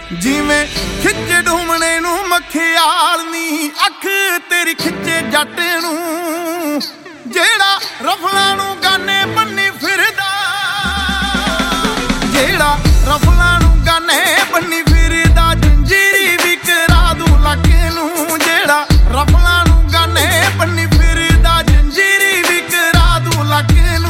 ਜਿਵੇਂ ਖਿੱਚੇ ਢੂਮਣੇ ਨੂੰ ਮਖਿਆਲਨੀ ਅੱਖ ਤੇਰੀ ਖਿੱਚੇ ਜੱਟ ਨੂੰ ਜਿਹੜਾ ਰਫਲਾਂ ਨੂੰ ਗਾਨੇ ਬੰਨੀ ਫਿਰਦਾ, ਜਿਹੜਾ ਰਫਲਾਂ ਨੂੰ ਗਾਨੇ ਬੰਨੀ ਫਿਰਦਾ ਜੰਜੀਰੀ ਵੀ ਕਰਾ ਦੂੰ ਲੱਕ ਨੂੰ, ਜਿਹੜਾ ਰਫਲਾਂ ਨੂੰ ਗਾਨੇ ਬੰਨੀ ਫਿਰਦਾ ਜੰਜੀਰੀ ਵੀ ਕਰਾ ਦੂੰ ਲੱਕ ਨੂੰ।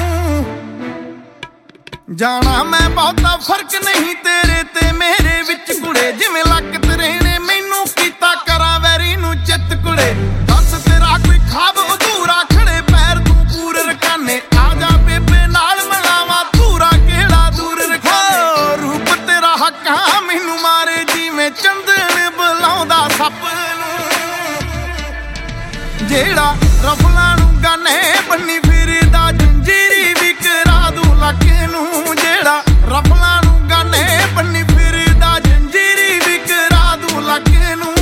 ਜਾਣਾ ਮੈਂ ਬਹੁਤਾ ਫਰਕ ਨਹੀਂ ਤੇਰੇ ਤੇ ਮੇਰੇ ਵਿੱਚ ਕੁੜੇ, ਜਿਵੇਂ ਲੱਕ ਤੇਰੇ ਨੇ ਮੈਨੂੰ ਕੀਤਾ ਕਰਾਂ ਵੈਰੀ ਨੂੰ ਚਿੱਤ ਕੁੜੇ। ਦੱਸ ਤੇਰਾ ਕੋਈ ਖਾਬ ਅਧੂਰਾ ਖੜੇ ਪੈਰ ਤੂੰ ਪੂਰੇ ਰਕਾਨੇ, ਆ ਜਾ ਬੇਬੇ ਨਾਲ ਮਿਲਾਵਾਂ ਧੂਰਾ ਕਿਹੜਾ ਦੂਰ ਰਖਾਨੇ। ਰੂਪ ਤੇਰਾ ਹੱਕਾਂ ਮੈਨੂੰ ਮਾਰੇ ਜਿਵੇਂ ਚੰਦਨ ਬੁਲਾਉਂਦਾ ਸੱਪ ਨੂੰ, ਜਿਹੜਾ ਰਫਲਾਂ ਨੂੰ ਗਾਨੇ ਬੰਨੀ ਫਿਰਦਾ ਜੰਜੀਰੀ ਵੀ ਕਰਾ ਦੂੰ ਲੱਕ ਨੂੰ, ਜਿਹੜਾ ਰਫਲਾਂ ਨੂੰ ਗਾਨੇ ਬੰਨੀ ਫਿਰਦਾ ਜੰਜੀਰੀ ਵੀ ਕਰਾ ਦੂੰ ਲੱਕ ਨੂੰ।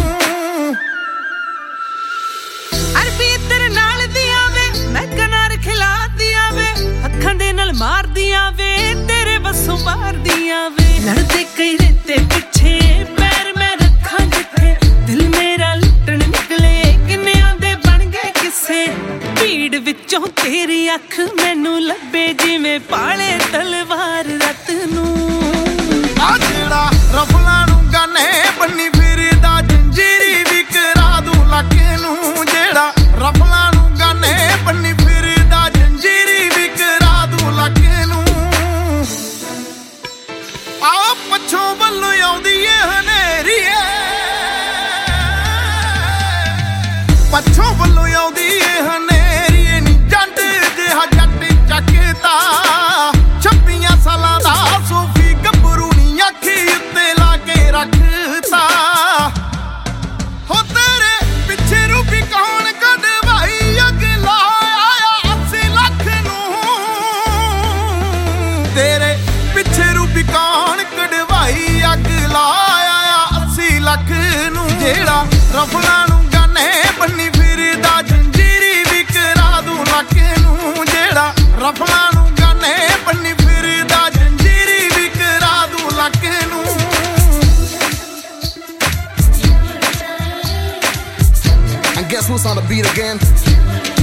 ਅਰਬੀ ਤੇਰੇ ਨਾਲ ਦੀਆਂ ਵੇ ਮੈਂ ਕਨਾਰ ਖਿਲਾਦੀਆਂ ਵੇ, ਅੱਖਾਂ ਦੇ ਨਾਲ ਮਾਰਦੀਆਂ ਵੇ ਤੇਰੇ ਵੱਸੋਂ ਮਾਰਦੀਆਂ ਵੇ। ਲੜਦੇ ਕਈ ਰੇਤੇ ਪਿੱਛੇ ਪੈਰ ਮੈਂ ਰੱਖਾਂ ਜਿੱਥੇ, ਦਿਲ ਮੇਰਾ ਲੁੱਟਣ ਨਿਕਲੇ ਕਿੰਨਿਆਂ ਦੇ ਬਣ ਗਏ ਕਿਸੇ। ਭੀੜ ਵਿੱਚੋਂ ਤੇਰੀ ਅੱਖ ਮੈਨੂੰ ਲੱਭੇ ਜਿਵੇਂ ਪਾਲੇ ਤਲਵਾਰ ਰਤ ਨੂੰ, ਆ ਜਿਹੜਾ ਰਫਲਾਂ ਨੂੰ ਗਾਨੇ ਬੰਨੀ ਫਿਰਦਾ ਜੰਜੀਰੀ ਵੀ ਕਰਾ ਦੂੰ ਲੱਕ ਨੂੰ, ਜਿਹੜਾ ਰਫਲਾਂ ਨੂੰ ਗਾਨੇ ਬੰਨੀ ਫਿਰਦਾ ਜੰਜੀਰੀ ਵੀ ਕਰਾ ਦੂੰ ਲੱਕ ਨੂੰ। ਆ ਪੱਛੋਂ ਵੱਲੋਂ ਆਉਂਦੀ ਏ ਹਨੇਰੀ ਏ, ਪੱਛੋਂ ਵੱਲੋਂ ਆਉਂਦੀ ਏ ਹਨੇਰੀ ਏ ਨੀ ਜੰਡ ਜਿਹਾ ਜੱਟ ਚੱਕਦਾ। 26 ਸਾਲਾਂ ਦਾ ਸੋਫੀ ਗੱਭਰੂ ਨੀ ਅੱਖੀ ਉੱਤੇ ਲਾ ਕੇ ਰੱਖਤਾ। ਹੋ ਤੇਰੇ ਪਿੱਛੇ ਰੂਪੀ ਕੌਣ ਕਢਵਾਈ ਅੱਗ ਲਾਇਆ 80 ਲੱਖ ਨੂੰ, ਤੇਰੇ ਪਿੱਛੇ ਰੂਪੀ ਕੌਣ ਕਢਵਾਈ ਅੱਗ ਲਾਇਆ 80 ਲੱਖ ਨੂੰ। ਜਿਹੜਾ ਰਫਲਾਂ ਨੂੰ ਗਾਨੇ ਬੰਨੀ ਫਿਰਦਾ ਜੰਜੀਰੀ ਵੀ ਕਰਾ ਦੂੰ ਲੱਕ ਨੂੰ, ਜਿਹੜਾ ਰਫਲਾਂ ਨੂੰ ਗਾਨੇ ਬੰਨੀ ਫਿਰਦਾ ਜੰਜੀਰੀ ਵੀ ਕਰਾ ਦੂੰ ਲੱਕ ਨੂੰ। And guess who's on the beat again?